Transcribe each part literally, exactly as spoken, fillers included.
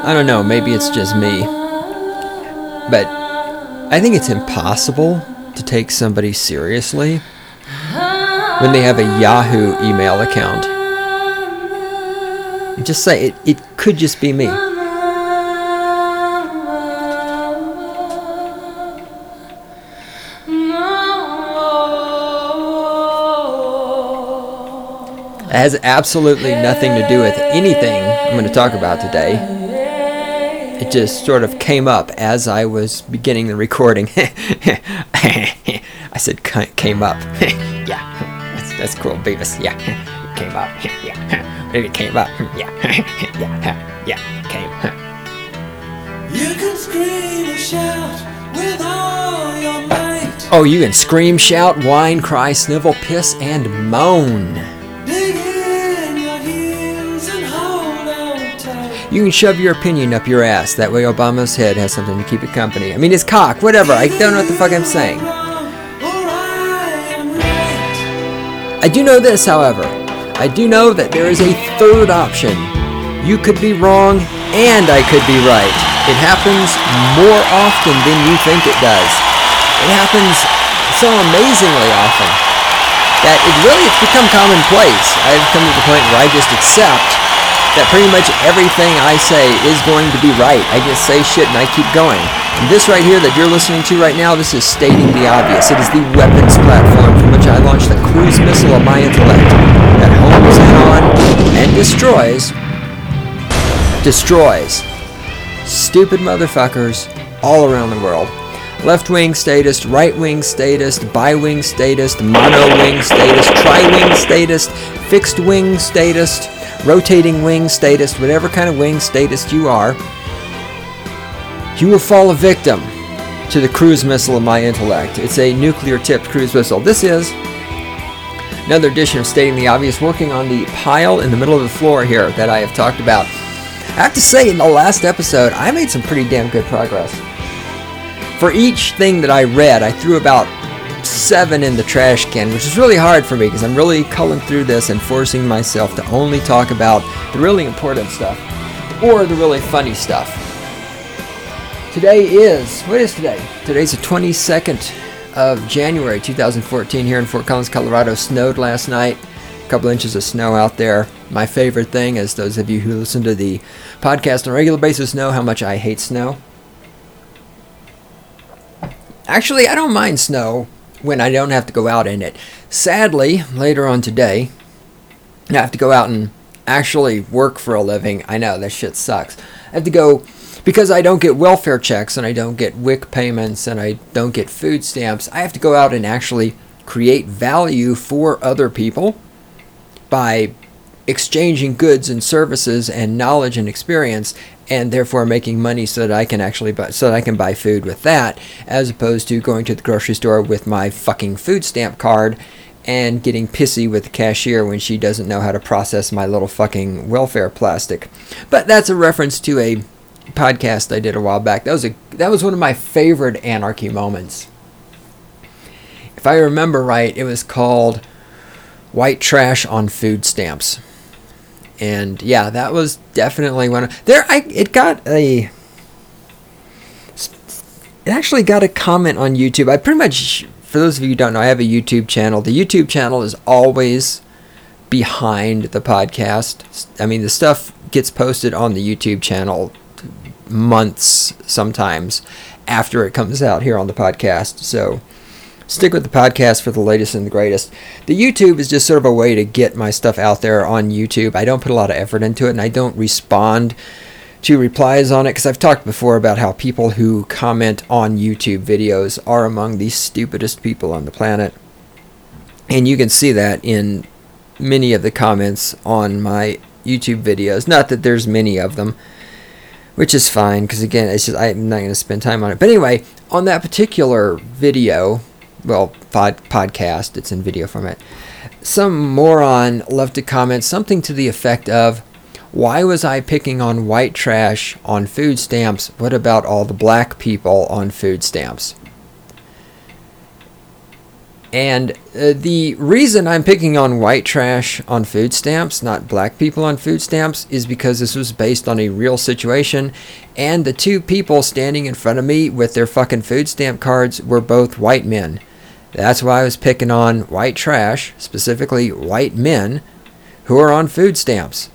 I don't know, maybe it's just me, but I think it's impossible to take somebody seriously when they have a Yahoo email account. Just say it, it could just be me. It has absolutely nothing to do with anything I'm going to talk about today. It just sort of came up as I was beginning the recording. I said came up. Yeah, that's, that's cool, Beavis. Yeah, it came up. Yeah, maybe it came up. Yeah, yeah, yeah, it came. You can scream and shout with all your might. Oh, you can scream, shout, whine, cry, snivel, piss, and moan. You can shove your opinion up your ass. That way Obama's head has something to keep it company. I mean, his cock, whatever. I don't know what the fuck I'm saying. I do know this, however. I do know that there is a third option. You could be wrong, and I could be right. It happens more often than you think it does. It happens so amazingly often that it really it's become commonplace. I've come to the point where I just accept that pretty much everything I say is going to be right. I just say shit and I keep going. And this right here that you're listening to right now, this is stating the obvious. It is the weapons platform from which I launched the cruise missile of my intellect that homes in on and destroys, destroys stupid motherfuckers all around the world. Left-wing statist, right-wing statist, bi-wing statist, mono-wing statist, tri-wing statist, fixed-wing statist, rotating wing statist, whatever kind of wing statist you are, you will fall a victim to the cruise missile of my intellect. It's a nuclear-tipped cruise missile. This is another edition of Stating the Obvious, working on the pile in the middle of the floor here that I have talked about. I have to say, in the last episode, I made some pretty damn good progress. For each thing that I read, I threw about seven in the trash can, which is really hard for me because I'm really culling through this and forcing myself to only talk about the really important stuff or the really funny stuff. Today is, what is today? Today's the twenty-second of January two thousand fourteen here in Fort Collins, Colorado. Snowed last night, a couple inches of snow out there. My favorite thing, as those of you who listen to the podcast on a regular basis know how much I hate snow. Actually, I don't mind snow when I don't have to go out in it. Sadly, later on today, I have to go out and actually work for a living. I know, that shit sucks. I have to go, because I don't get welfare checks and I don't get W I C payments and I don't get food stamps, I have to go out and actually create value for other people by exchanging goods and services and knowledge and experience, and therefore making money so that I can actually buy, so that I can buy food with that, as opposed to going to the grocery store with my fucking food stamp card and getting pissy with the cashier when she doesn't know how to process my little fucking welfare plastic. But that's a reference to a podcast I did a while back. That was a that was one of my favorite anarchy moments. If I remember right, it was called White Trash on Food Stamps. And yeah, that was definitely one of there. I it got a. It actually got a comment on YouTube. I pretty much, for those of you who don't know, I have a YouTube channel. The YouTube channel is always behind the podcast. I mean, the stuff gets posted on the YouTube channel months sometimes after it comes out here on the podcast. So stick with the podcast for the latest and the greatest. The YouTube is just sort of a way to get my stuff out there on YouTube. I don't put a lot of effort into it, and I don't respond to replies on it, because I've talked before about how people who comment on YouTube videos are among the stupidest people on the planet. And you can see that in many of the comments on my YouTube videos. Not that there's many of them, which is fine, because again, it's just I'm not going to spend time on it. But anyway, on that particular video, well, pod, podcast, it's in video format, some moron left a comment something to the effect of, why was I picking on white trash on food stamps? What about all the black people on food stamps? And uh, the reason I'm picking on white trash on food stamps, not black people on food stamps, is because this was based on a real situation. And the two people standing in front of me with their fucking food stamp cards were both white men. That's why I was picking on white trash, specifically white men who are on food stamps.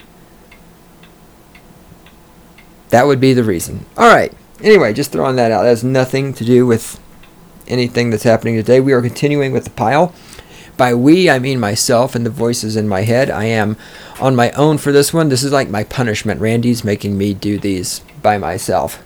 That would be the reason. All right. Anyway, just throwing that out. That has nothing to do with anything that's happening today. We are continuing with the pile. By we, I mean myself and the voices in my head. I am on my own for this one. This is like my punishment. Randy's making me do these by myself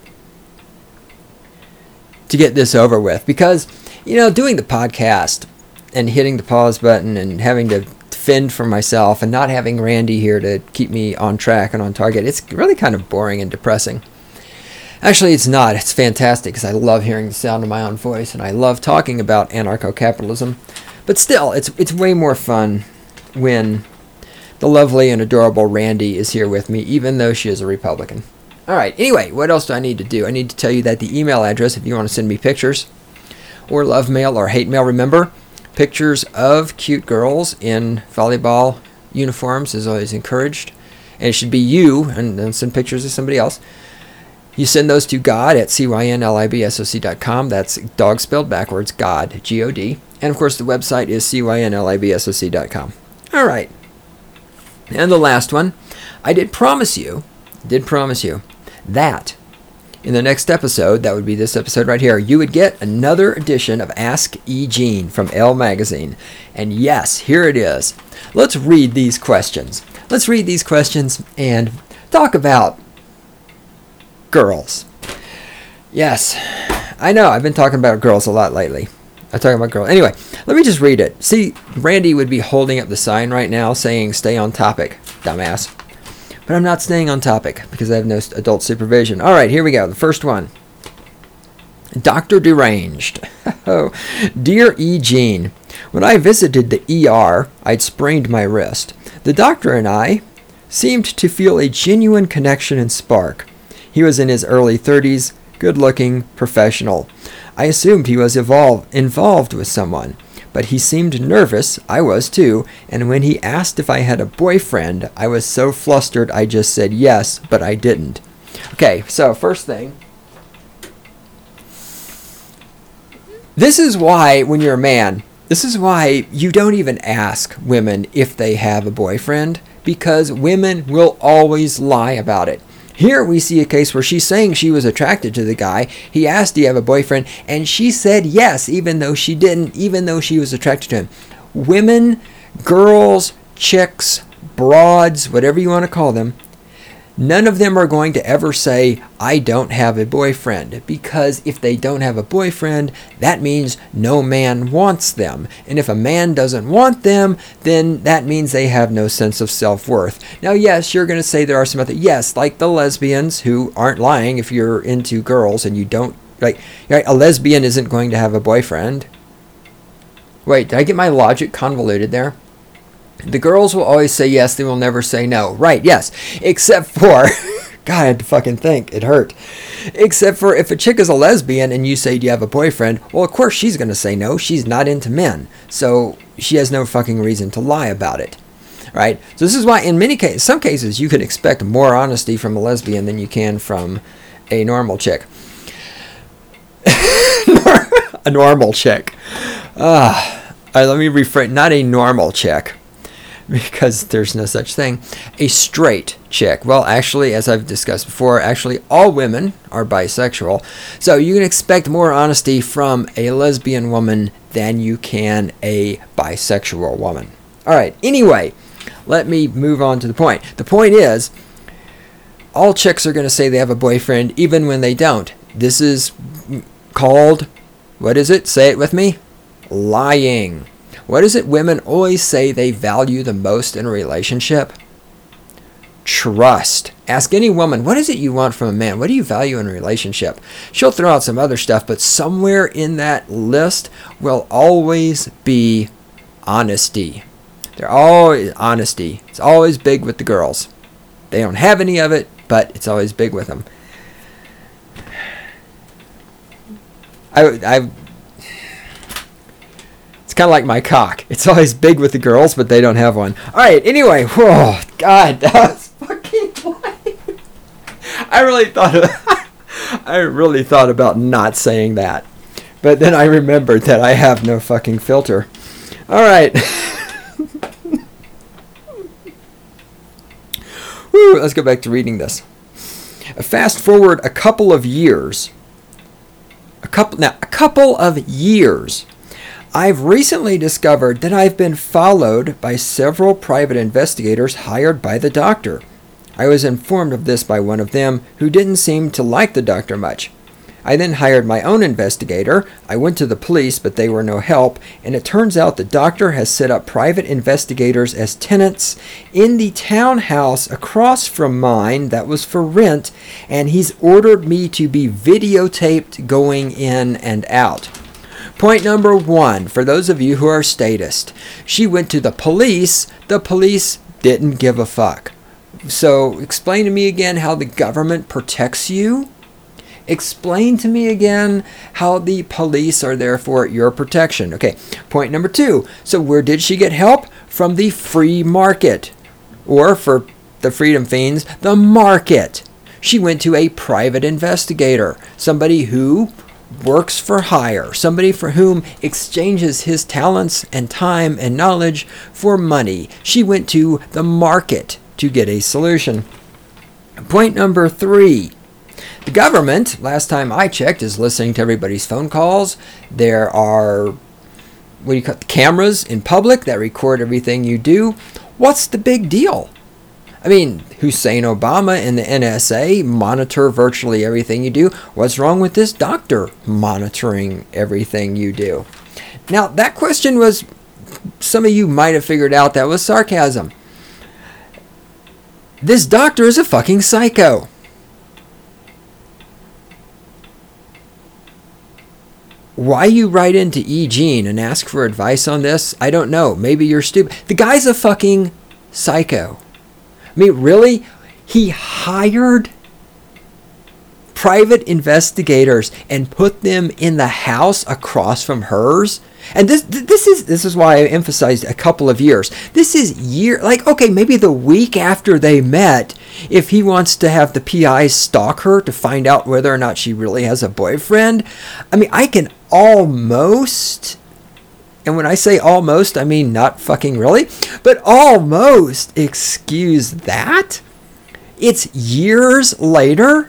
to get this over with. Because, you know, doing the podcast and hitting the pause button and having to fend for myself and not having Randy here to keep me on track and on target, it's really kind of boring and depressing. Actually, it's not. It's fantastic because I love hearing the sound of my own voice and I love talking about anarcho-capitalism. But still, it's it's way more fun when the lovely and adorable Randy is here with me, even though she is a Republican. All right, anyway, what else do I need to do? I need to tell you that the email address, if you want to send me pictures or love mail or hate mail, remember, pictures of cute girls in volleyball uniforms is always encouraged. And it should be you, and then send pictures of somebody else. You send those to God at C Y N L I B S O C dot com. That's dog spelled backwards, God, G O D. And, of course, the website is C Y N L I B S O C dot com. All right. And the last one, I did promise you, did promise you that in the next episode, that would be this episode right here, you would get another edition of Ask E. Gene from Elle Magazine. And yes, here it is. Let's read these questions. Let's read these questions and talk about girls. Yes, I know, I've been talking about girls a lot lately. I'm talking about girls. Anyway, let me just read it. See, Randy would be holding up the sign right now saying, stay on topic, dumbass. But I'm not staying on topic because I have no adult supervision. All right, here we go. The first one. Doctor Deranged. Oh, dear E. Gene, when I visited the E R, I'd sprained my wrist. The doctor and I seemed to feel a genuine connection and spark. He was in his early thirties, good-looking, professional. I assumed he was evolve, involved with someone, but he seemed nervous. I was too, and when he asked if I had a boyfriend, I was so flustered I just said yes, but I didn't. Okay, so first thing. This is why, when you're a man, this is why you don't even ask women if they have a boyfriend, because women will always lie about it. Here we see a case where she's saying she was attracted to the guy. He asked, do you have a boyfriend? And she said yes, even though she didn't, even though she was attracted to him. Women, girls, chicks, broads, whatever you want to call them, none of them are going to ever say, I don't have a boyfriend. Because if they don't have a boyfriend, that means no man wants them. And if a man doesn't want them, then that means they have no sense of self-worth. Now, yes, you're going to say there are some other, yes, like the lesbians who aren't lying if you're into girls and you don't, like, right, a lesbian isn't going to have a boyfriend. Wait, did I get my logic convoluted there? The girls will always say yes, they will never say no. Right, yes. Except for, God, I had to fucking think. It hurt. Except for if a chick is a lesbian and you say, do you have a boyfriend? Well, of course she's going to say no. She's not into men. So she has no fucking reason to lie about it. Right? So this is why in many cases, some cases, you can expect more honesty from a lesbian than you can from a normal chick. A normal chick. Ah, uh, let me rephrase. Not a normal chick. Because there's no such thing. A straight chick. Well, actually, as I've discussed before, actually all women are bisexual. So you can expect more honesty from a lesbian woman than you can a bisexual woman. All right, anyway, let me move on to the point. The point is, all chicks are going to say they have a boyfriend even when they don't. This is called, what is it? Say it with me. Lying. What is it women always say they value the most in a relationship? Trust. Ask any woman, what is it you want from a man? What do you value in a relationship? She'll throw out some other stuff, but somewhere in that list will always be honesty. They're always honesty. It's always big with the girls. They don't have any of it, but it's always big with them. I, I've kind of like my cock. It's always big with the girls, but they don't have one. All right, anyway. Whoa, God, that was fucking lame. I really thought of, I really thought about not saying that. But then I remembered that I have no fucking filter. All right. Woo, let's go back to reading this. Fast forward a couple of years. A couple now, a couple of years. I've recently discovered that I've been followed by several private investigators hired by the doctor. I was informed of this by one of them who didn't seem to like the doctor much. I then hired my own investigator. I went to the police, but they were no help, and it turns out the doctor has set up private investigators as tenants in the townhouse across from mine that was for rent, and he's ordered me to be videotaped going in and out. Point number one, for those of you who are statist, she went to the police. The police didn't give a fuck. So explain to me again how the government protects you. Explain to me again how the police are there for your protection. Okay, point number two. So where did she get help? From the free market. Or for the freedom fiends, the market. She went to a private investigator. Somebody who works for hire. Somebody for whom exchanges his talents and time and knowledge for money. She went to the market to get a solution. Point number three. The government, last time I checked, is listening to everybody's phone calls. There are what do you call it, cameras in public that record everything you do. What's the big deal? I mean, Hussein Obama and the N S A monitor virtually everything you do. What's wrong with this doctor monitoring everything you do? Now, that question was, some of you might have figured out that was sarcasm. This doctor is a fucking psycho. Why you write into E. Gene and ask for advice on this, I don't know. Maybe you're stupid. The guy's a fucking psycho. I mean, really? He hired private investigators and put them in the house across from hers? And this this is this is why I emphasized a couple of years. This is year like okay, maybe the week after they met, if he wants to have the P I stalk her to find out whether or not she really has a boyfriend. I mean, I can almost, and when I say almost, I mean not fucking really, but almost excuse that. It's years later,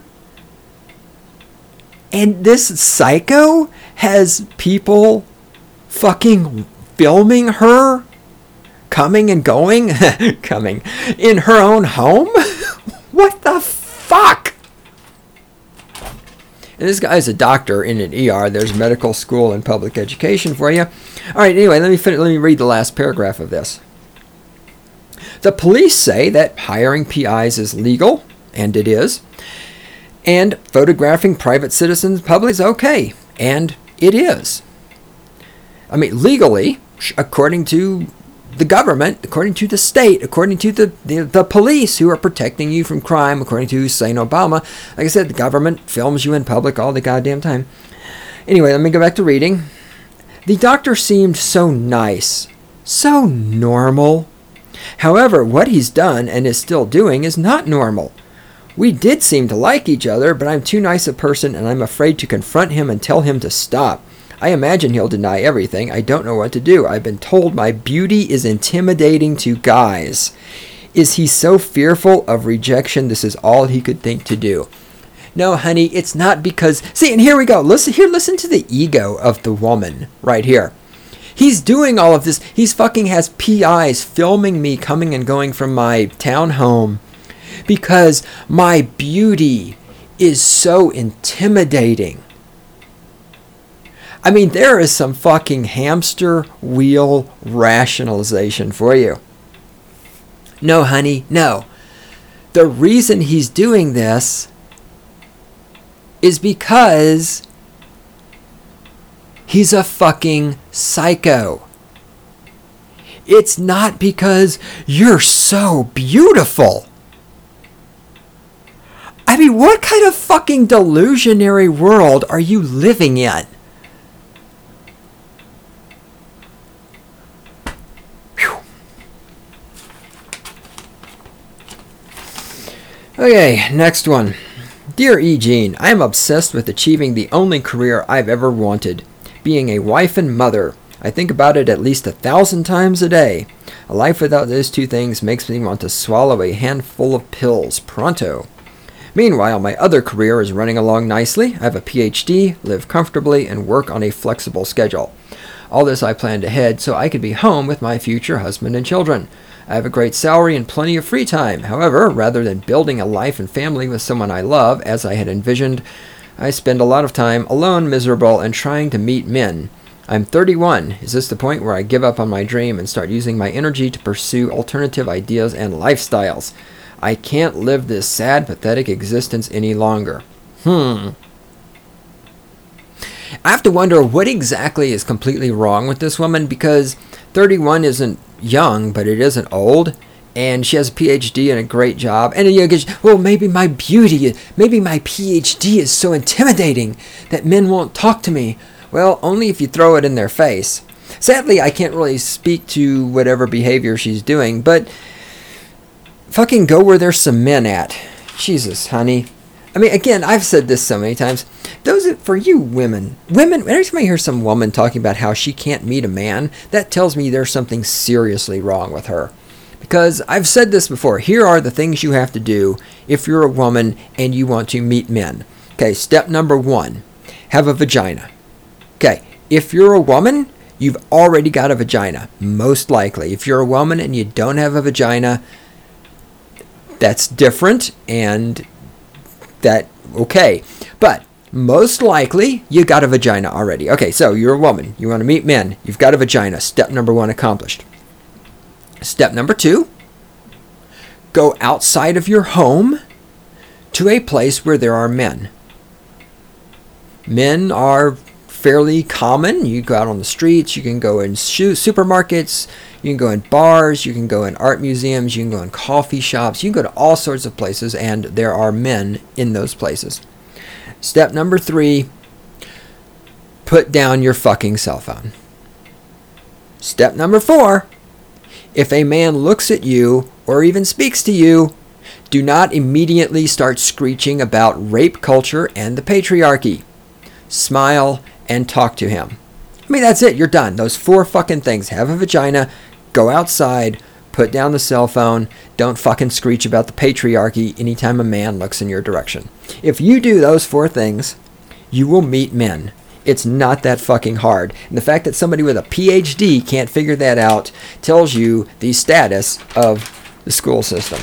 and this psycho has people fucking filming her coming and going coming in her own home. What the fuck? And this guy's a doctor in an E R. There's medical school and public education for you. All right, anyway, let me finish, let me read the last paragraph of this. The police say that hiring P Is is legal, and it is, and photographing private citizens public is okay, and it is. I mean, legally, according to the government, according to the state, according to the, the, the police who are protecting you from crime, according to Hussein Obama, like I said, the government films you in public all the goddamn time. Anyway, let me go back to reading. The doctor seemed so nice, so normal. However, what he's done and is still doing is not normal. We did seem to like each other, but I'm too nice a person and I'm afraid to confront him and tell him to stop. I imagine he'll deny everything. I don't know what to do. I've been told my beauty is intimidating to guys. Is he so fearful of rejection this is all he could think to do? No, honey, it's not because... See, and here we go. Listen here, listen to the ego of the woman right here. He's doing all of this. He's fucking has P Is filming me coming and going from my townhome because my beauty is so intimidating. I mean, there is some fucking hamster wheel rationalization for you. No, honey, no. The reason he's doing this is because he's a fucking psycho. It's not because you're so beautiful. I mean, what kind of fucking delusionary world are you living in? Okay, next one. Dear E. Jean, I am obsessed with achieving the only career I've ever wanted, being a wife and mother. I think about it at least a thousand times a day. A life without those two things makes me want to swallow a handful of pills pronto. Meanwhile, my other career is running along nicely. I have a P H D, live comfortably, and work on a flexible schedule. All this I planned ahead so I could be home with my future husband and children. I have a great salary and plenty of free time. However, rather than building a life and family with someone I love, as I had envisioned, I spend a lot of time alone, miserable, and trying to meet men. I'm thirty-one. Is this the point where I give up on my dream and start using my energy to pursue alternative ideas and lifestyles? I can't live this sad, pathetic existence any longer. Hmm. I have to wonder what exactly is completely wrong with this woman, because thirty-one isn't young, but it isn't old, and she has a P H D and a great job. And you know, well, maybe my beauty, maybe my P H D is so intimidating that men won't talk to me. Well, only if you throw it in their face. Sadly, I can't really speak to whatever behavior she's doing, but fucking go where there's some men at. Jesus, honey. I mean, again, I've said this so many times. Those for you women, women. Every time I hear some woman talking about how she can't meet a man, that tells me there's something seriously wrong with her. Because I've said this before. Here are the things you have to do if you're a woman and you want to meet men. Okay, step number one: have a vagina. Okay, if you're a woman, you've already got a vagina, most likely. If you're a woman and you don't have a vagina, that's different, and that, okay. But most likely, you got a vagina already. Okay, so you're a woman. You want to meet men. You've got a vagina. Step number one accomplished. Step number two, go outside of your home to a place where there are men. Men are fairly common. You go out on the streets, you can go in shoe, supermarkets, you can go in bars, you can go in art museums, you can go in coffee shops, you can go to all sorts of places, and there are men in those places. Step number three, put down your fucking cell phone. Step number four, if a man looks at you or even speaks to you, do not immediately start screeching about rape culture and the patriarchy. Smile and talk to him. I mean, that's it. You're done. Those four fucking things. Have a vagina, go outside, put down the cell phone, don't fucking screech about the patriarchy anytime a man looks in your direction. If you do those four things, you will meet men. It's not that fucking hard. And the fact that somebody with a P H D can't figure that out tells you the status of the school system.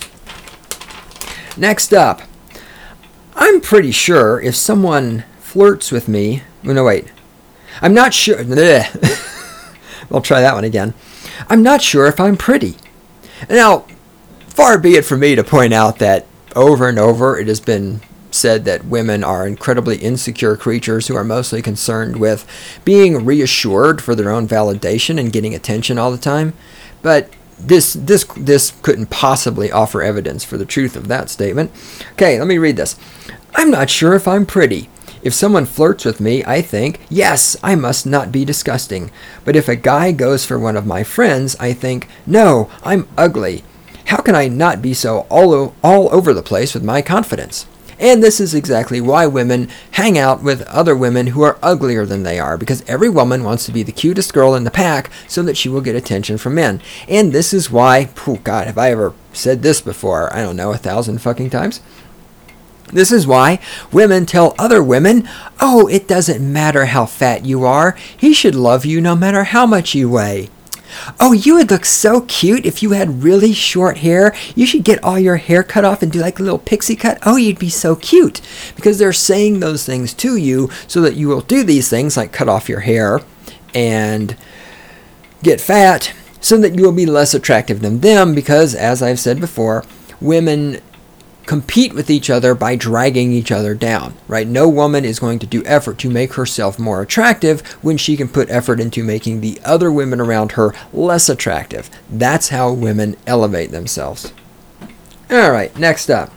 Next up, I'm pretty sure if someone flirts with me, oh, no wait, I'm not sure, I'll try that one again. I'm not sure if I'm pretty. Now, far be it from me to point out that over and over it has been said that women are incredibly insecure creatures who are mostly concerned with being reassured for their own validation and getting attention all the time. But this this this couldn't possibly offer evidence for the truth of that statement. Okay, let me read this. I'm not sure if I'm pretty. If someone flirts with me, I think, yes, I must not be disgusting. But if a guy goes for one of my friends, I think, no, I'm ugly. How can I not be so all, o- all over the place with my confidence? And this is exactly why women hang out with other women who are uglier than they are, because every woman wants to be the cutest girl in the pack so that she will get attention from men. And this is why, oh God, have I ever said this before? I don't know, a thousand fucking times? This is why women tell other women, oh, it doesn't matter how fat you are. He should love you no matter how much you weigh. Oh, you would look so cute if you had really short hair. You should get all your hair cut off and do like a little pixie cut. Oh, you'd be so cute. Because they're saying those things to you so that you will do these things like cut off your hair and get fat so that you will be less attractive than them, because, as I've said before, women compete with each other by dragging each other down, right? No woman is going to do effort to make herself more attractive when she can put effort into making the other women around her less attractive. That's how women elevate themselves. All right, next up.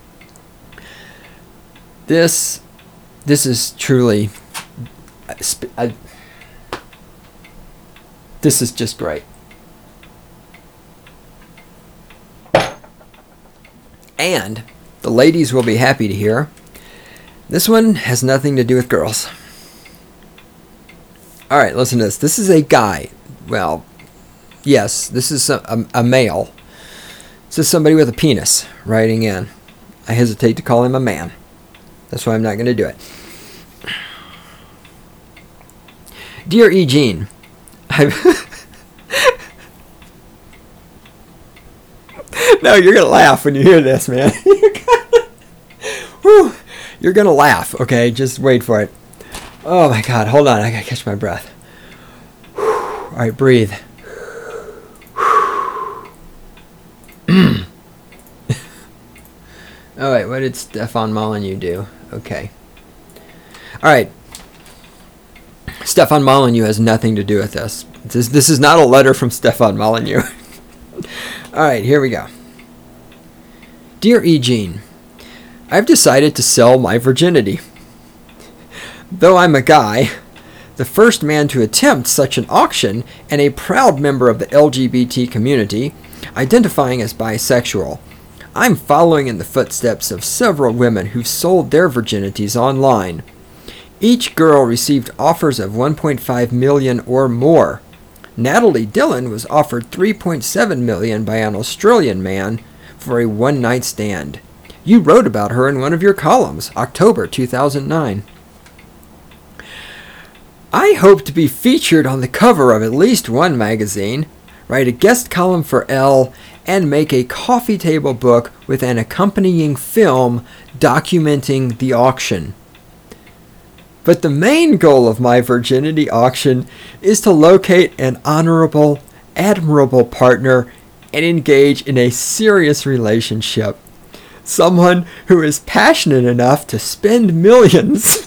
This, this is truly, I, this is just great. And the ladies will be happy to hear, this one has nothing to do with girls. Alright, listen to this. This is a guy. Well, yes, this is a, a, a male. This is somebody with a penis writing in. I hesitate to call him a man. That's why I'm not going to do it. Dear E. Jean, I've... No, you're going to laugh when you hear this, man. You're gonna... Whew. You're going to laugh, okay? Just wait for it. Oh, my God. Hold on. I got to catch my breath. All right, breathe. All right, what did Stefan Molyneux do? Okay. All right. Stefan Molyneux has nothing to do with this. This, this is not a letter from Stefan Molyneux. All right, here we go. Dear E. Jean, I've decided to sell my virginity. Though I'm a guy, the first man to attempt such an auction, and a proud member of the L G B T community, identifying as bisexual, I'm following in the footsteps of several women who've sold their virginities online. Each girl received offers of one point five million dollars or more. Natalie Dillon was offered three point seven million dollars by an Australian man for a one-night stand. You wrote about her in one of your columns, October two thousand nine. I hope to be featured on the cover of at least one magazine, write a guest column for Elle, and make a coffee table book with an accompanying film documenting the auction. But the main goal of my virginity auction is to locate an honorable, admirable partner and engage in a serious relationship. Someone who is passionate enough to spend millions.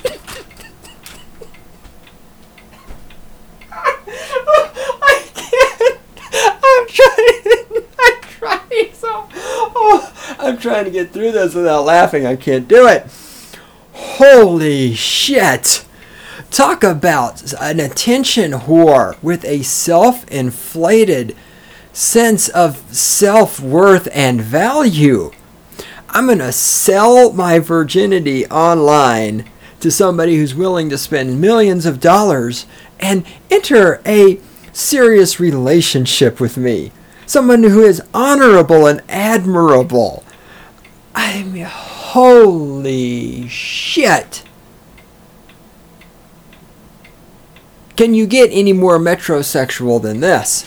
I can't. I'm trying. I'm trying so. Oh, I'm trying to get through this without laughing. I can't do it. Holy shit. Talk about an attention whore with a self-inflated sense of self-worth and value. I'm going to sell my virginity online to somebody who's willing to spend millions of dollars and enter a serious relationship with me. Someone who is honorable and admirable. I mean, holy shit. Can you get any more metrosexual than this?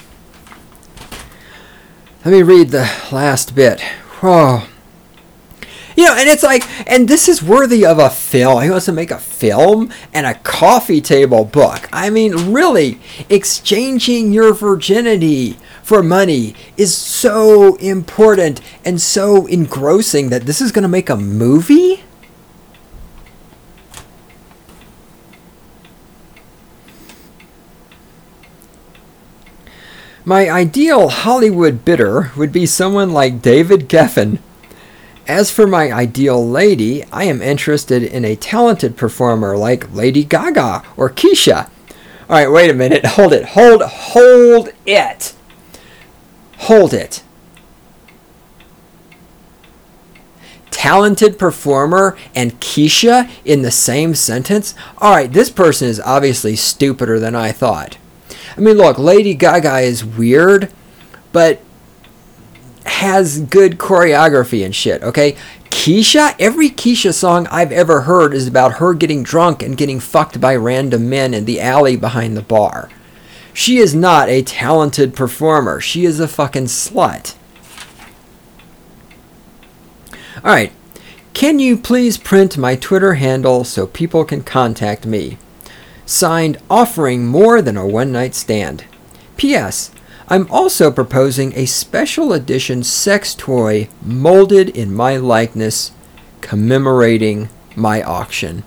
Let me read the last bit. Whoa. You know, and it's like, and this is worthy of a film. He wants to make a film and a coffee table book. I mean, really, exchanging your virginity for money is so important and so engrossing that this is going to make a movie? My ideal Hollywood bidder would be someone like David Geffen. As for my ideal lady, I am interested in a talented performer like Lady Gaga or Keisha. All right, wait a minute. Hold it. Hold, hold it. Hold it. Talented performer and Keisha in the same sentence? All right, this person is obviously stupider than I thought. I mean, look, Lady Gaga is weird, but has good choreography and shit, okay? Keisha, every Keisha song I've ever heard is about her getting drunk and getting fucked by random men in the alley behind the bar. She is not a talented performer. She is a fucking slut. Alright, can you please print my Twitter handle so people can contact me? Signed, offering more than a one-night stand. P S. I'm also proposing a special edition sex toy molded in my likeness, commemorating my auction.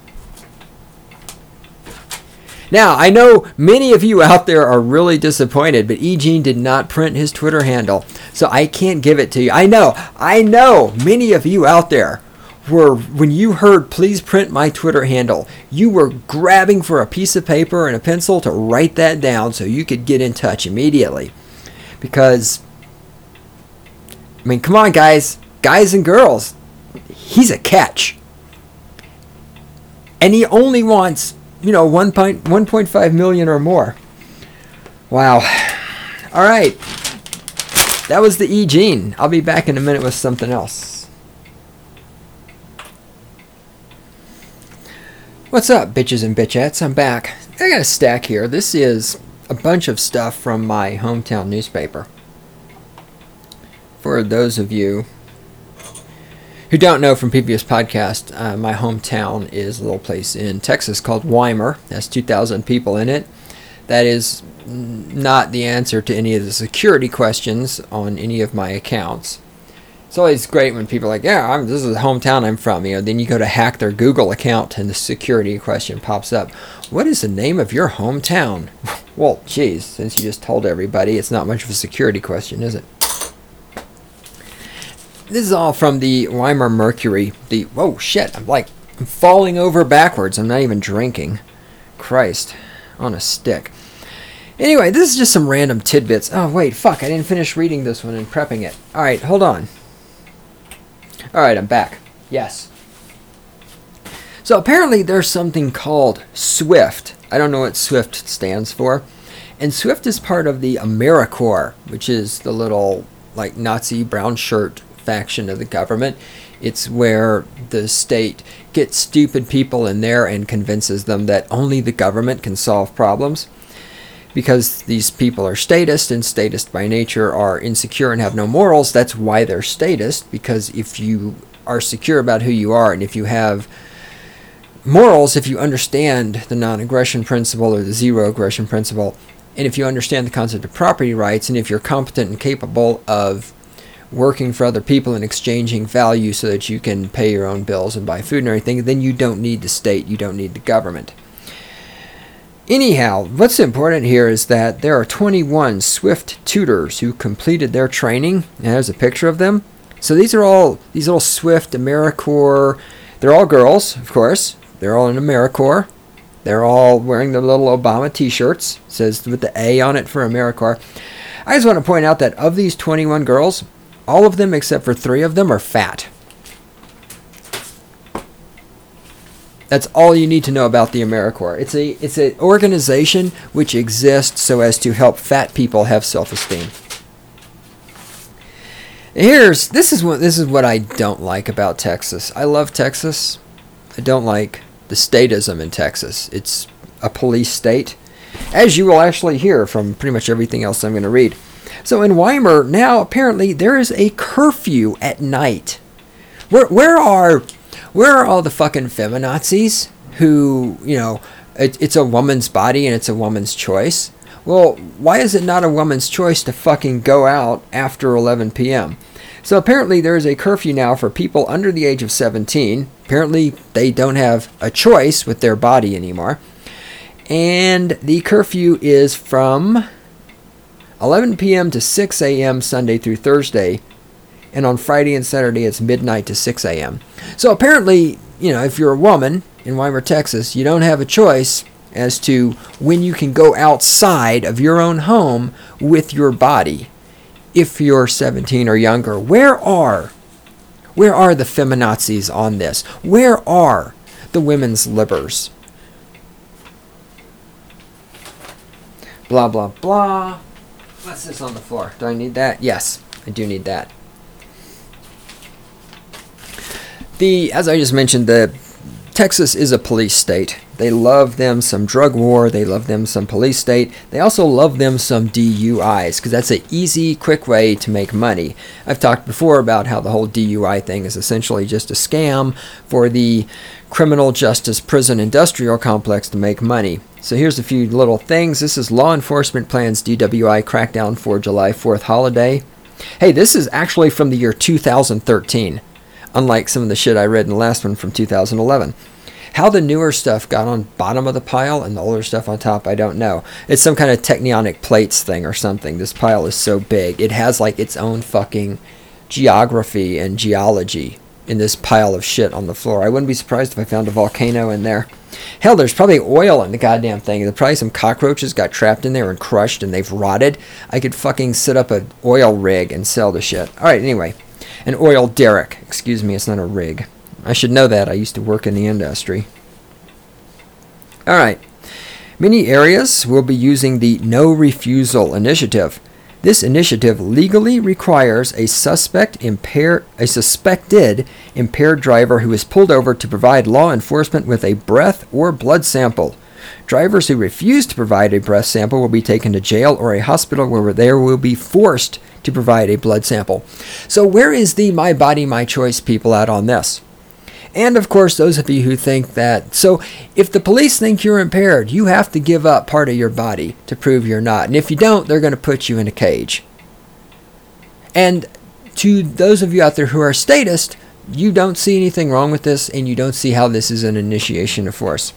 Now, I know many of you out there are really disappointed, but E. Jean did not print his Twitter handle, so I can't give it to you. I know, I know many of you out there were, when you heard please print my Twitter handle, you were grabbing for a piece of paper and a pencil to write that down so you could get in touch immediately. Because, I mean, come on, guys. guys and girls, he's a catch. And he only wants, you know, one point five million or more. Wow. All right. That was the E. Gene. I'll be back in a minute with something else. What's up, bitches and bitchettes? I'm back. I got a stack here. This is a bunch of stuff from my hometown newspaper. For those of you who don't know from previous podcasts, uh, my hometown is a little place in Texas called Weimar. That's two thousand people in it. That is not the answer to any of the security questions on any of my accounts. It's always great when people are like, yeah, I'm, this is the hometown I'm from. You know, then you go to hack their Google account and the security question pops up. What is the name of your hometown? Well, geez, since you just told everybody, it's not much of a security question, is it? This is all from the Weimar Mercury. The whoa, shit, I'm like, I'm falling over backwards. I'm not even drinking. Christ, on a stick. Anyway, this is just some random tidbits. Oh, wait, fuck, I didn't finish reading this one and prepping it. All right, hold on. All right, I'm back. Yes. So apparently there's something called SWIFT. I don't know what SWIFT stands for. And SWIFT is part of the AmeriCorps, which is the little, like, Nazi brown shirt faction of the government. It's where the state gets stupid people in there and convinces them that only the government can solve problems. Because these people are statist, and statist by nature are insecure and have no morals. That's why they're statist, because if you are secure about who you are, and if you have morals, if you understand the non-aggression principle or the zero aggression principle, and if you understand the concept of property rights, and if you're competent and capable of working for other people and exchanging value so that you can pay your own bills and buy food and everything, then you don't need the state, you don't need the government. Anyhow, what's important here is that there are twenty-one SWIFT tutors who completed their training, and there's a picture of them. So these are all, these little SWIFT, AmeriCorps, they're all girls, of course. They're all in AmeriCorps. They're all wearing their little Obama t-shirts. It says with the A on it for AmeriCorps. I just want to point out that of these twenty-one girls, all of them except for three of them are fat. That's all you need to know about the AmeriCorps. It's a it's an organization which exists so as to help fat people have self-esteem. Here's this is what this is what I don't like about Texas. I love Texas. I don't like the statism in Texas. It's a police state, as you will actually hear from pretty much everything else I'm going to read. So in Weimar now, apparently there is a curfew at night. Where where are Where are all the fucking feminazis who, you know, it, it's a woman's body and it's a woman's choice? Well, why is it not a woman's choice to fucking go out after eleven p.m.? So apparently there is a curfew now for people under the age of seventeen. Apparently they don't have a choice with their body anymore. And the curfew is from eleven p.m. to six a.m. Sunday through Thursday. And on Friday and Saturday, it's midnight to six a.m. So apparently, you know, if you're a woman in Weimar, Texas, you don't have a choice as to when you can go outside of your own home with your body if you're seventeen or younger. Where are, where are the feminazis on this? Where are the women's libbers? Blah, blah, blah. What's this on the floor? Do I need that? Yes, I do need that. The, as I just mentioned, the Texas is a police state. They love them some drug war. They love them some police state. They also love them some D U Is because that's an easy, quick way to make money. I've talked before about how the whole D U I thing is essentially just a scam for the criminal justice prison industrial complex to make money. So here's a few little things. This is Law Enforcement Plans D W I Crackdown for July fourth holiday. Hey, this is actually from the year two thousand thirteen. Unlike some of the shit I read in the last one from two thousand eleven. How the newer stuff got on bottom of the pile and the older stuff on top, I don't know. It's some kind of tectonic plates thing or something. This pile is so big. It has like its own fucking geography and geology in this pile of shit on the floor. I wouldn't be surprised if I found a volcano in there. Hell, there's probably oil in the goddamn thing. There's probably some cockroaches got trapped in there and crushed and they've rotted. I could fucking set up an oil rig and sell the shit. Alright, anyway. An oil derrick. Excuse me, it's not a rig. I should know that. I used to work in the industry. All right. Many areas will be using the No Refusal Initiative. This initiative legally requires a suspect impair, a suspected impaired driver who is pulled over to provide law enforcement with a breath or blood sample. Drivers who refuse to provide a breath sample will be taken to jail or a hospital where they will be forced to provide a blood sample. So where is the My Body, My Choice people at on this? And of course, those of you who think that, so if the police think you're impaired, you have to give up part of your body to prove you're not. And if you don't, they're going to put you in a cage. And to those of you out there who are statist, you don't see anything wrong with this, and you don't see how this is an initiation of force.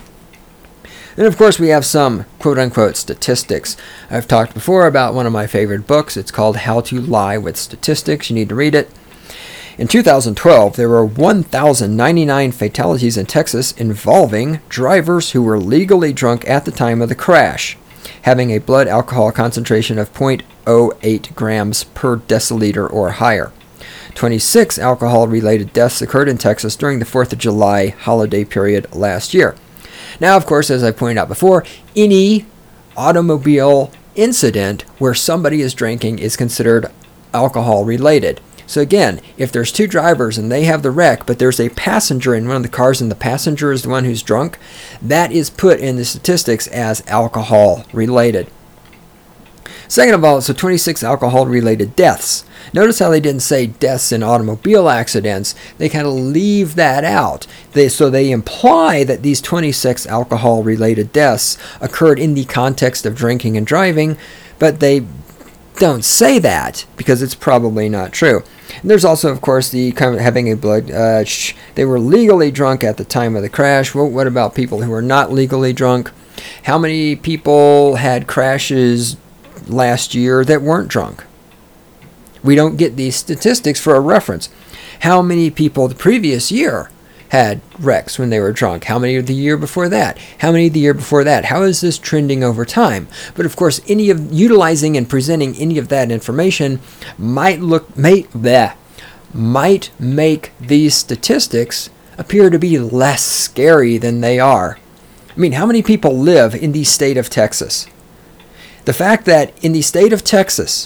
And of course, we have some quote-unquote statistics. I've talked before about one of my favorite books. It's called How to Lie with Statistics. You need to read it. In two thousand twelve, there were one thousand ninety-nine fatalities in Texas involving drivers who were legally drunk at the time of the crash, having a blood alcohol concentration of zero point zero eight grams per deciliter or higher. twenty-six alcohol-related deaths occurred in Texas during the fourth of July holiday period last year. Now, of course, as I pointed out before, any automobile incident where somebody is drinking is considered alcohol-related. So again, if there's two drivers and they have the wreck, but there's a passenger in one of the cars and the passenger is the one who's drunk, that is put in the statistics as alcohol-related. Second of all, so twenty-six alcohol-related deaths. Notice how they didn't say deaths in automobile accidents. They kind of leave that out. They, so they imply that these twenty-six alcohol-related deaths occurred in the context of drinking and driving, but they don't say that because it's probably not true. And there's also, of course, the kind of having a blood. Uh, sh- they were legally drunk at the time of the crash. Well, what about people who were not legally drunk? How many people had crashes last year that weren't drunk? We don't get these statistics for a reference. How many people the previous year had wrecks when they were drunk? How many the year before that? How many the year before that? How is this trending over time? But of course, any of utilizing and presenting any of that information might look may, bleh, might make these statistics appear to be less scary than they are. I mean, how many people live in the state of Texas? The fact that in the state of Texas,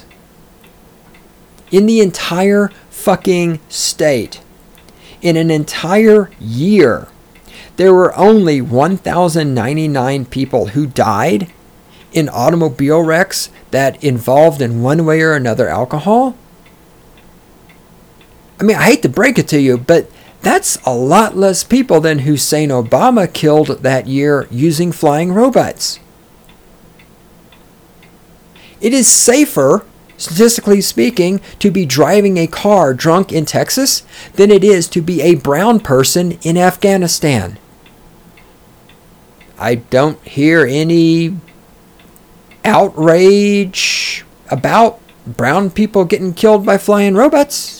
in the entire fucking state, in an entire year, there were only one thousand ninety-nine people who died in automobile wrecks that involved in one way or another alcohol. I mean, I hate to break it to you, but that's a lot less people than Hussein Obama killed that year using flying robots. It is safer, statistically speaking, to be driving a car drunk in Texas than it is to be a brown person in Afghanistan. I don't hear any outrage about brown people getting killed by flying robots.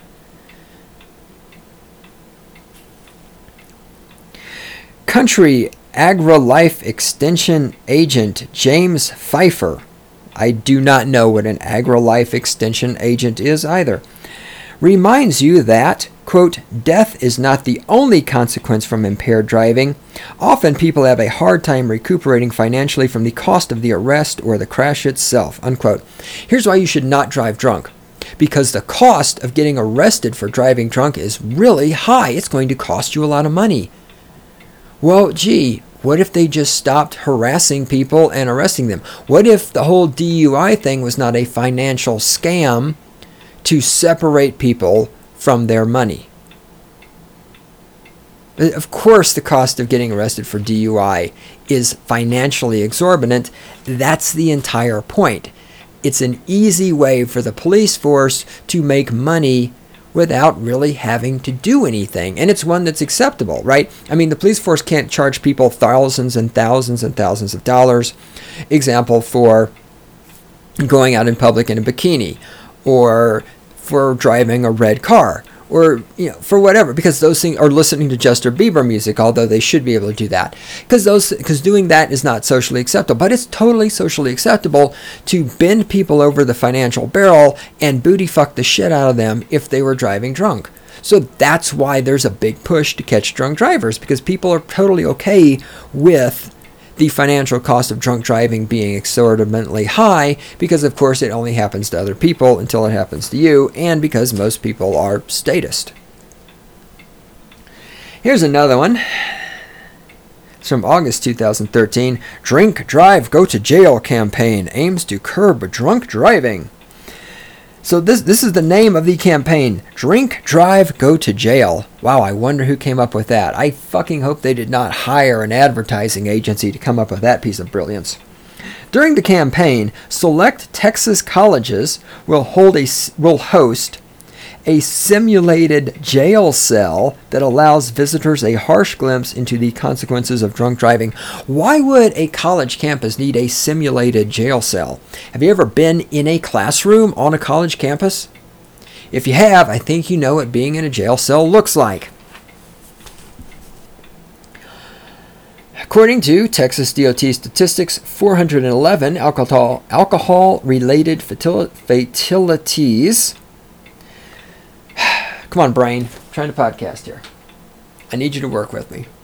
Country AgriLife Extension agent James Pfeiffer. I do not know what an AgriLife Extension agent is either. Reminds you that, quote, death is not the only consequence from impaired driving. Often people have a hard time recuperating financially from the cost of the arrest or the crash itself, unquote. Here's why you should not drive drunk. Because the cost of getting arrested for driving drunk is really high. It's going to cost you a lot of money. Well, gee, what if they just stopped harassing people and arresting them? What if the whole D U I thing was not a financial scam to separate people from their money? Of course, the cost of getting arrested for D U I is financially exorbitant. That's the entire point. It's an easy way for the police force to make money without really having to do anything. And it's one that's acceptable, right? I mean, the police force can't charge people thousands and thousands and thousands of dollars. Example, for going out in public in a bikini, or for driving a red car, or, you know, for whatever, because those things are listening to Justin Bieber music, although they should be able to do that, because those, because doing that is not socially acceptable. But it's totally socially acceptable to bend people over the financial barrel and booty fuck the shit out of them if they were driving drunk. So that's why there's a big push to catch drunk drivers, because people are totally okay with the financial cost of drunk driving being exorbitantly high, because of course it only happens to other people until it happens to you, and because most people are statist. Here's another one. It's from August two thousand thirteen. Drink, Drive, Go to Jail campaign aims to curb drunk driving. So this this is the name of the campaign. Drink, Drive, Go to Jail. Wow, I wonder who came up with that. I fucking hope they did not hire an advertising agency to come up with that piece of brilliance. During the campaign, select Texas colleges will hold a will host a simulated jail cell that allows visitors a harsh glimpse into the consequences of drunk driving. Why would a college campus need a simulated jail cell? Have you ever been in a classroom on a college campus? If you have, I think you know what being in a jail cell looks like. According to Texas D O T statistics, four hundred eleven alcohol alcohol-related fatal- fatalities. Come on, brain. I'm trying to podcast here. I need you to work with me.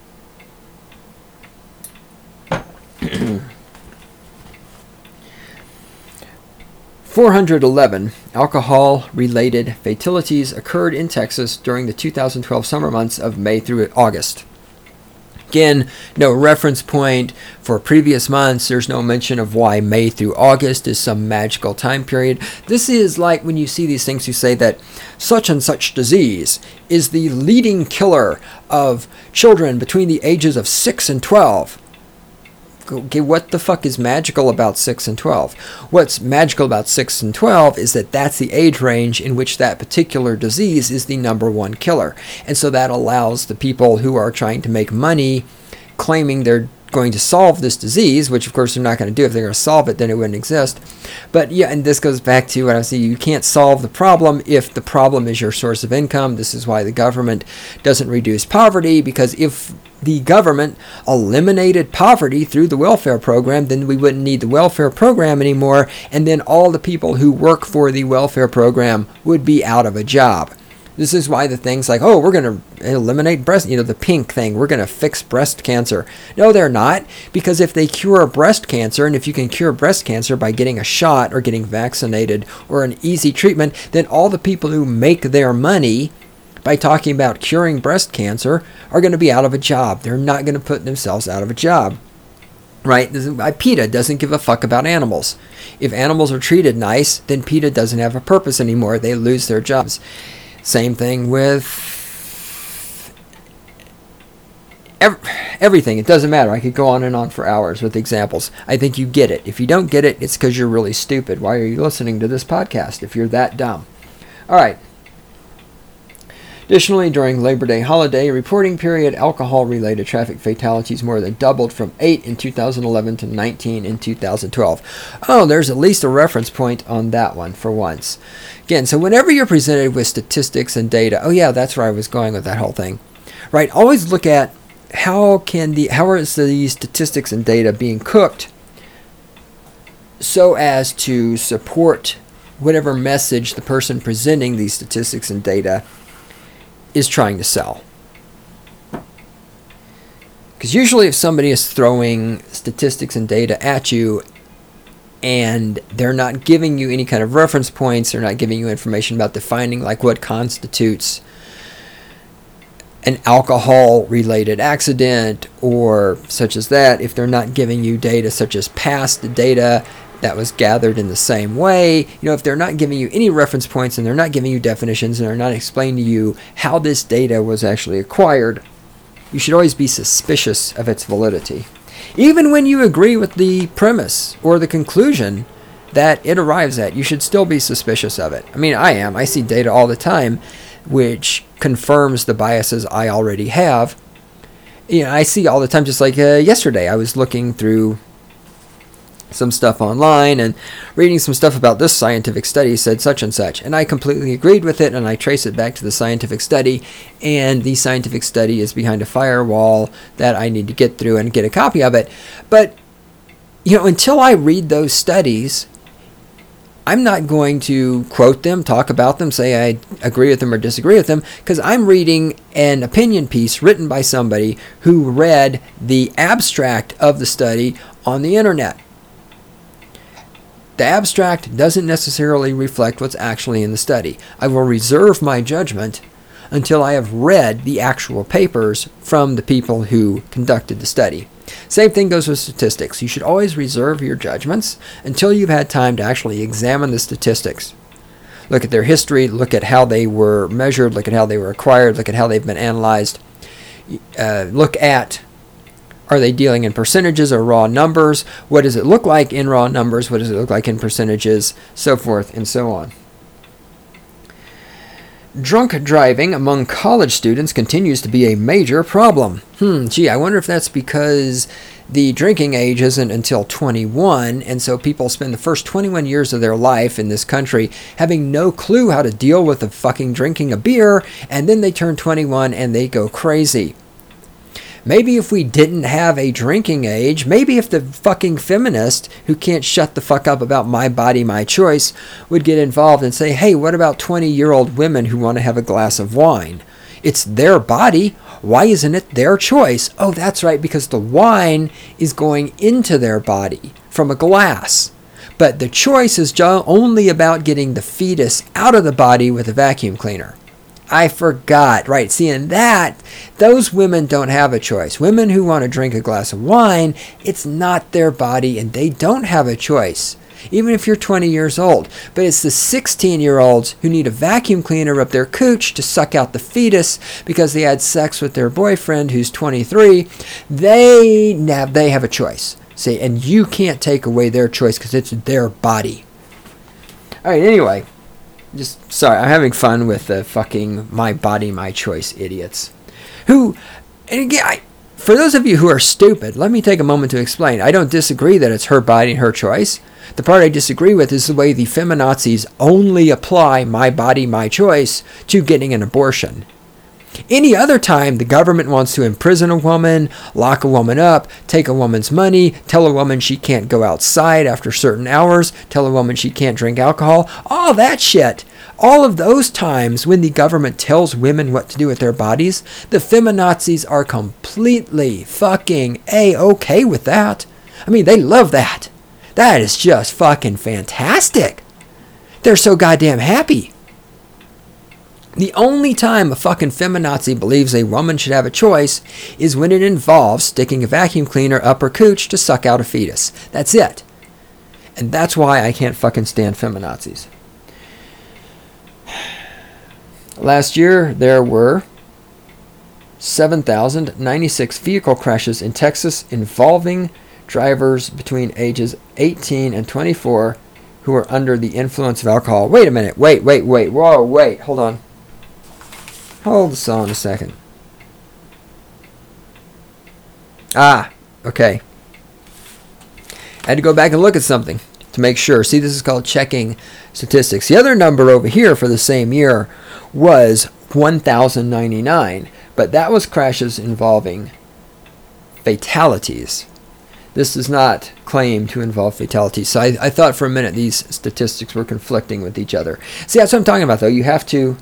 four hundred eleven alcohol-related fatalities occurred in Texas during the two thousand twelve summer months of May through August. Again, no reference point for previous months. There's no mention of why May through August is some magical time period. This is like when you see these things, you say that such and such disease is the leading killer of children between the ages of six and twelve. Okay, what the fuck is magical about six and twelve? What's magical about six and twelve is that that's the age range in which that particular disease is the number one killer. And so that allows the people who are trying to make money claiming they're going to solve this disease, which of course they're not going to do. If they're going to solve it, then it wouldn't exist. But yeah, and this goes back to what I say, you can't solve the problem if the problem is your source of income. This is why the government doesn't reduce poverty, because if the government eliminated poverty through the welfare program, then we wouldn't need the welfare program anymore, and then all the people who work for the welfare program would be out of a job. This is why the things like, oh, we're going to eliminate breast, you know, the pink thing, we're going to fix breast cancer. No, they're not, because if they cure breast cancer, and if you can cure breast cancer by getting a shot or getting vaccinated or an easy treatment, then all the people who make their money by talking about curing breast cancer are going to be out of a job. They're not going to put themselves out of a job. Right? PETA doesn't give a fuck about animals. If animals are treated nice, then PETA doesn't have a purpose anymore. They lose their jobs. Same thing with ev- everything. It doesn't matter. I could go on and on for hours with examples. I think you get it. If you don't get it, it's because you're really stupid. Why are you listening to this podcast if you're that dumb? All right. Additionally, during Labor Day holiday reporting period, alcohol-related traffic fatalities more than doubled from eight in two thousand eleven to nineteen in two thousand twelve. Oh, there's at least a reference point on that one for once. Again, so whenever you're presented with statistics and data, oh yeah, that's where I was going with that whole thing. Right? Always look at how can the how are these statistics and data being cooked so as to support whatever message the person presenting these statistics and data is trying to sell. Because usually if somebody is throwing statistics and data at you and they're not giving you any kind of reference points, they're not giving you information about defining like what constitutes an alcohol-related accident or such as that, if they're not giving you data such as past data that was gathered in the same way, you know, if they're not giving you any reference points and they're not giving you definitions and they're not explaining to you how this data was actually acquired, you should always be suspicious of its validity. Even when you agree with the premise or the conclusion that it arrives at, you should still be suspicious of it. I mean, I am. I see data all the time which confirms the biases I already have. You know, I see all the time, just like uh, yesterday, I was looking through some stuff online and reading some stuff about this scientific study said such and such. And I completely agreed with it, and I trace it back to the scientific study. And the scientific study is behind a firewall that I need to get through and get a copy of it. But, you know, until I read those studies, I'm not going to quote them, talk about them, say I agree with them or disagree with them, because I'm reading an opinion piece written by somebody who read the abstract of the study on the internet. The abstract doesn't necessarily reflect what's actually in the study. I will reserve my judgment until I have read the actual papers from the people who conducted the study. Same thing goes with statistics. You should always reserve your judgments until you've had time to actually examine the statistics. Look at their history, look at how they were measured, look at how they were acquired, look at how they've been analyzed. Uh, look at, are they dealing in percentages or raw numbers? What does it look like in raw numbers? What does it look like in percentages? So forth and so on. Drunk driving among college students continues to be a major problem. Hmm, gee, I wonder if that's because the drinking age isn't until twenty-one, and so people spend the first twenty-one years of their life in this country having no clue how to deal with the fucking drinking a beer, and then they turn twenty-one and they go crazy. Maybe if we didn't have a drinking age, maybe if the fucking feminist who can't shut the fuck up about my body, my choice would get involved and say, hey, what about twenty-year-old women who want to have a glass of wine? It's their body. Why isn't it their choice? Oh, that's right, because the wine is going into their body from a glass. But the choice is only about getting the fetus out of the body with a vacuum cleaner. I forgot. Right. Seeing that, those women don't have a choice. Women who want to drink a glass of wine, it's not their body and they don't have a choice. Even if you're twenty years old. But it's the sixteen-year-olds who need a vacuum cleaner up their cooch to suck out the fetus because they had sex with their boyfriend who's twenty-three. They have, they have a choice. See, and you can't take away their choice because it's their body. All right, anyway. Just, sorry, I'm having fun with the fucking my body, my choice idiots. Who, and again, I, for those of you who are stupid, let me take a moment to explain. I don't disagree that it's her body and her choice. The part I disagree with is the way the feminazis only apply my body, my choice to getting an abortion. Any other time the government wants to imprison a woman, lock a woman up, take a woman's money, tell a woman she can't go outside after certain hours, tell a woman she can't drink alcohol, all that shit. All of those times when the government tells women what to do with their bodies, the feminazis are completely fucking A-okay with that. I mean, they love that. That is just fucking fantastic. They're so goddamn happy. The only time a fucking feminazi believes a woman should have a choice is when it involves sticking a vacuum cleaner up her cooch to suck out a fetus. That's it. And that's why I can't fucking stand feminazis. Last year, there were seven thousand ninety-six vehicle crashes in Texas involving drivers between ages eighteen and twenty-four who were under the influence of alcohol. Wait a minute. Wait, wait, wait. Whoa, wait. Hold on. Hold this on a second. Ah, okay. I had to go back and look at something to make sure. See, this is called checking statistics. The other number over here for the same year was one thousand ninety-nine, but that was crashes involving fatalities. This does not claim to involve fatalities. So I, I thought for a minute these statistics were conflicting with each other. See, that's what I'm talking about, though. You have to...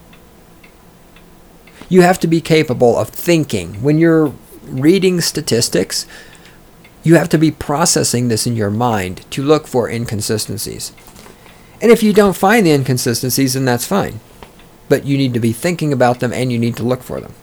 You have to be capable of thinking. When you're reading statistics, you have to be processing this in your mind to look for inconsistencies. And if you don't find the inconsistencies, then that's fine. But you need to be thinking about them and you need to look for them.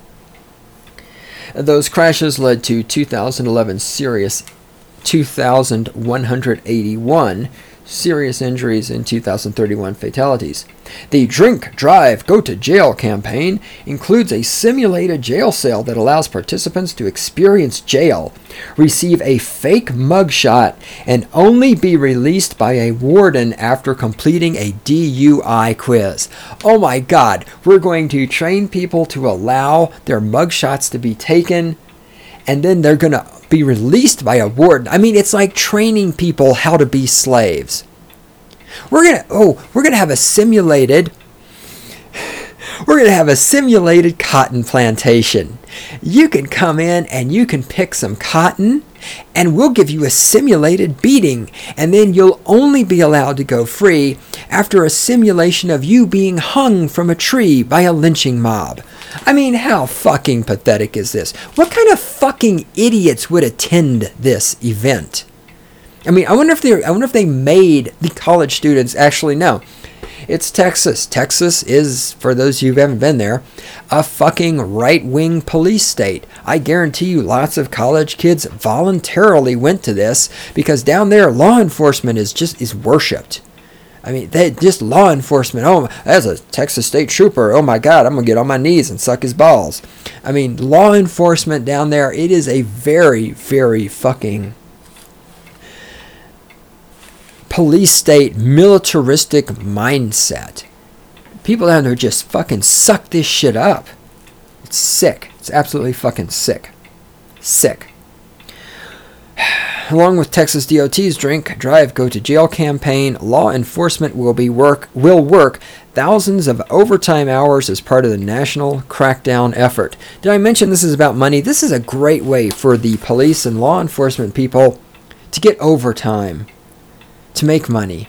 Those crashes led to two thousand eleven serious, two thousand one hundred eighty-one serious injuries and two thousand thirty-one fatalities. The Drink, Drive, Go to Jail campaign includes a simulated jail cell that allows participants to experience jail, receive a fake mugshot, and only be released by a warden after completing a D U I quiz. Oh my God, we're going to train people to allow their mugshots to be taken and then they're going to be released by a warden. I mean, it's like training people how to be slaves. We're going to, oh, we're going to have a simulated, we're going to have a simulated cotton plantation. You can come in and you can pick some cotton, and we'll give you a simulated beating, and then you'll only be allowed to go free after a simulation of you being hung from a tree by a lynching mob. I mean, how fucking pathetic is this? What kind of fucking idiots would attend this event? I mean, I wonder if they I wonder if they made the college students actually know. It's Texas. Texas is, for those of you who haven't been there, a fucking right-wing police state. I guarantee you lots of college kids voluntarily went to this because down there law enforcement is just is worshipped. I mean, they just law enforcement. Oh, as a Texas state trooper, oh my God, I'm going to get on my knees and suck his balls. I mean, law enforcement down there, it is a very, very fucking police state militaristic mindset. People down there just fucking suck this shit up. It's sick. It's absolutely fucking sick. Sick. Along with Texas D O T's Drink, Drive, Go to Jail campaign, law enforcement will be work will work thousands of overtime hours as part of the national crackdown effort. Did I mention this is about money? This is a great way for the police and law enforcement people to get overtime, to make money.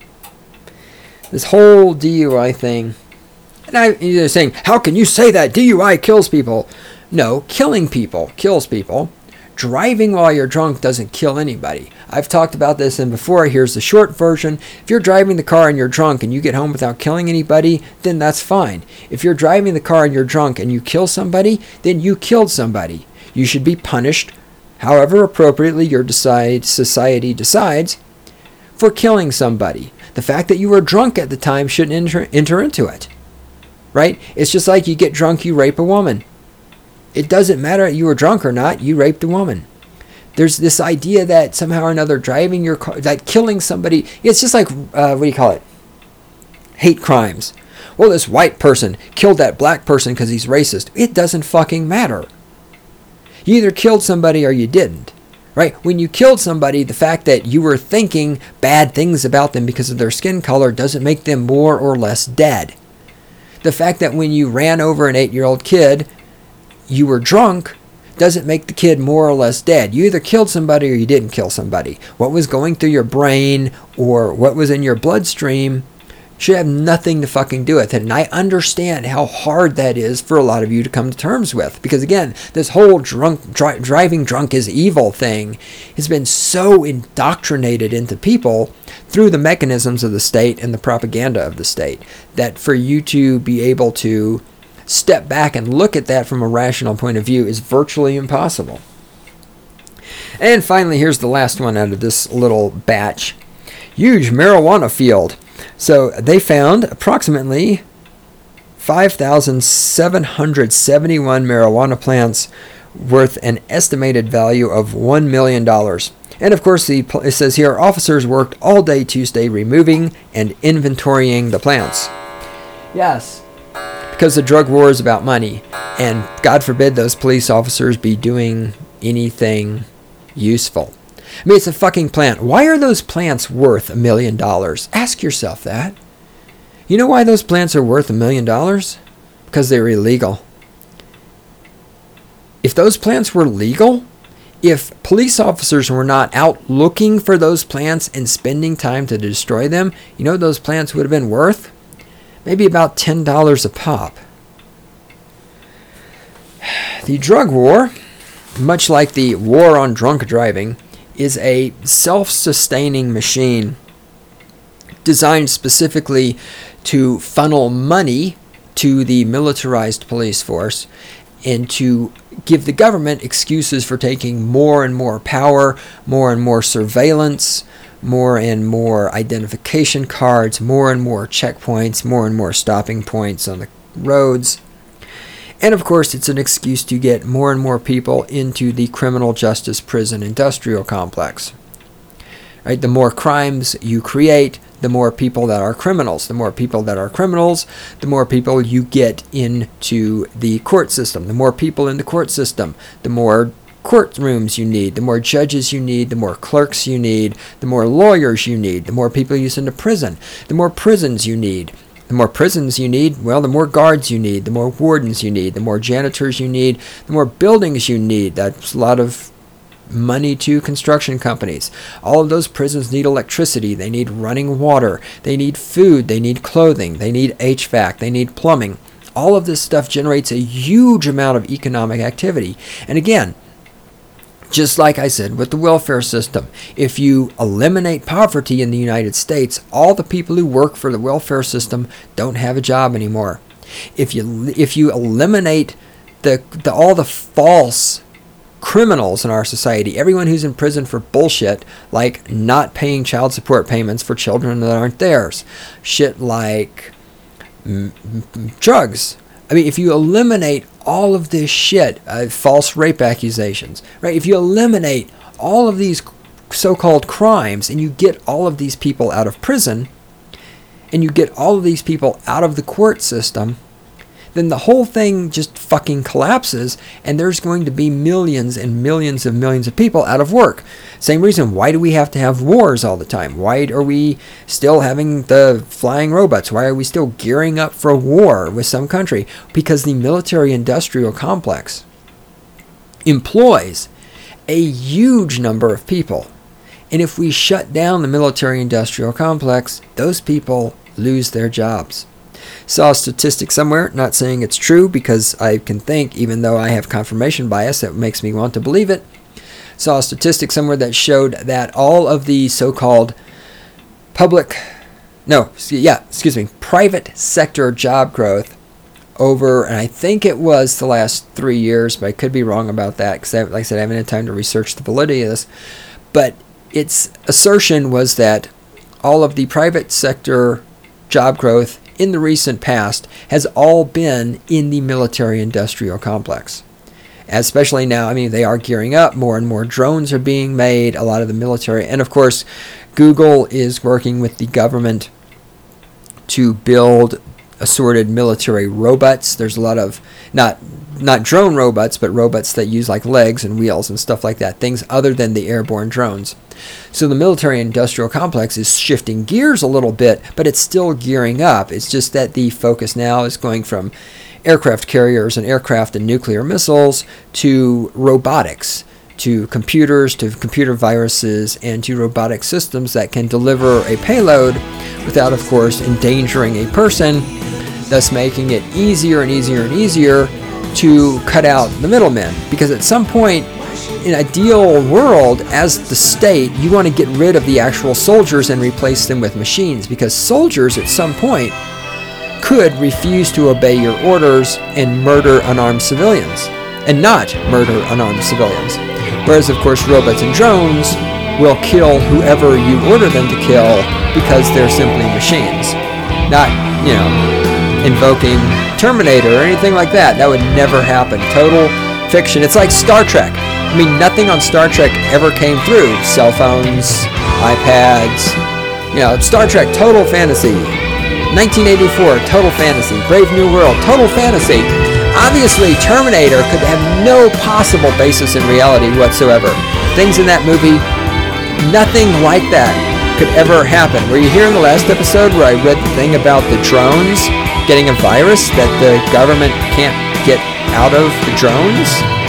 This whole D U I thing, and I, you're saying, how can you say that D U I kills people? No, killing people kills people. Driving while you're drunk doesn't kill anybody. I've talked about this and before. Here's the short version. If you're driving the car and you're drunk and you get home without killing anybody, then that's fine. If you're driving the car and you're drunk and you kill somebody, then you killed somebody. You should be punished, however appropriately your decide, society decides, for killing somebody. The fact that you were drunk at the time shouldn't enter, enter into it. Right? It's just like you get drunk, you rape a woman. It doesn't matter if you were drunk or not, you raped a woman. There's this idea that somehow or another driving your car, like killing somebody, it's just like, uh, what do you call it? Hate crimes. Well, this white person killed that black person because he's racist. It doesn't fucking matter. You either killed somebody or you didn't. Right? When you killed somebody, the fact that you were thinking bad things about them because of their skin color doesn't make them more or less dead. The fact that when you ran over an eight-year-old kid, you were drunk, doesn't make the kid more or less dead. You either killed somebody or you didn't kill somebody. What was going through your brain or what was in your bloodstream should have nothing to fucking do with it. And I understand how hard that is for a lot of you to come to terms with. Because again, this whole drunk dri- driving drunk is evil thing has been so indoctrinated into people through the mechanisms of the state and the propaganda of the state that for you to be able to step back and look at that from a rational point of view is virtually impossible. And finally, here's the last one out of this little batch. Huge marijuana field. So they found approximately five thousand seven hundred seventy-one marijuana plants worth an estimated value of one million dollars. And of course, the, it says here, officers worked all day Tuesday removing and inventorying the plants. Yes, because the drug war is about money. And God forbid those police officers be doing anything useful. I mean, it's a fucking plant. Why are those plants worth a million dollars? Ask yourself that. You know why those plants are worth a million dollars? Because they're illegal. If those plants were legal, if police officers were not out looking for those plants and spending time to destroy them, you know what those plants would have been worth? Maybe about ten dollars a pop. The drug war, much like the war on drunk driving, is a self-sustaining machine designed specifically to funnel money to the militarized police force and to give the government excuses for taking more and more power, more and more surveillance, more and more identification cards, more and more checkpoints, more and more stopping points on the roads. And of course, it's an excuse to get more and more people into the criminal justice prison industrial complex. Right? The more crimes you create, the more people that are criminals. The more people that are criminals, the more people you get into the court system. The more people in the court system, the more courtrooms you need, the more judges you need, the more clerks you need, the more lawyers you need, the more people you send to prison, the more prisons you need. The more prisons you need, well, the more guards you need, the more wardens you need, the more janitors you need, the more buildings you need. That's a lot of money to construction companies. All of those prisons need electricity. They need running water. They need food. They need clothing. They need H V A C. They need plumbing. All of this stuff generates a huge amount of economic activity. And again, just like I said with the welfare system, if you eliminate poverty in the United States, all the people who work for the welfare system don't have a job anymore. If you if you eliminate the, the all the false criminals in our society, everyone who's in prison for bullshit, like not paying child support payments for children that aren't theirs, shit like mm, drugs. I mean, if you eliminate all of this shit, uh, false rape accusations, right? If you eliminate all of these so-called crimes and you get all of these people out of prison and you get all of these people out of the court system, then the whole thing just fucking collapses and there's going to be millions and millions of millions of people out of work. Same reason, why do we have to have wars all the time? Why are we still having the flying robots? Why are we still gearing up for war with some country? Because the military-industrial complex employs a huge number of people. And if we shut down the military-industrial complex, those people lose their jobs. Saw a statistic somewhere, not saying it's true because I can think, even though I have confirmation bias that makes me want to believe it, saw a statistic somewhere that showed that all of the so-called public, no, yeah, excuse me, private sector job growth over, and I think it was the last three years, but I could be wrong about that because, like I said, I haven't had time to research the validity of this, but its assertion was that all of the private sector job growth in the recent past has all been in the military-industrial complex. Especially now, I mean, they are gearing up. More and more drones are being made. A lot of the military. And, of course, Google is working with the government to build assorted military robots. There's a lot of, not not drone robots, but robots that use, like, legs and wheels and stuff like that. Things other than the airborne drones. So the military-industrial complex is shifting gears a little bit, but it's still gearing up. It's just that the focus now is going from aircraft carriers and aircraft and nuclear missiles to robotics, to computers, to computer viruses, and to robotic systems that can deliver a payload without, of course, endangering a person, thus making it easier and easier and easier to cut out the middlemen. Because at some point, in an ideal world, as the state, you want to get rid of the actual soldiers and replace them with machines, because soldiers at some point could refuse to obey your orders and murder unarmed civilians, and not murder unarmed civilians. Whereas, of course, robots and drones will kill whoever you order them to kill because they're simply machines. Not, you know, invoking Terminator or anything like that. That would never happen. Total fiction. It's like Star Trek. I mean, nothing on Star Trek ever came through. Cell phones, iPads, you know, Star Trek, total fantasy. nineteen eighty-four, total fantasy. Brave New World, total fantasy. Obviously, Terminator could have no possible basis in reality whatsoever. Things in that movie, nothing like that could ever happen. Were you here in the last episode where I read the thing about the drones getting a virus that the government can't get out of the drones?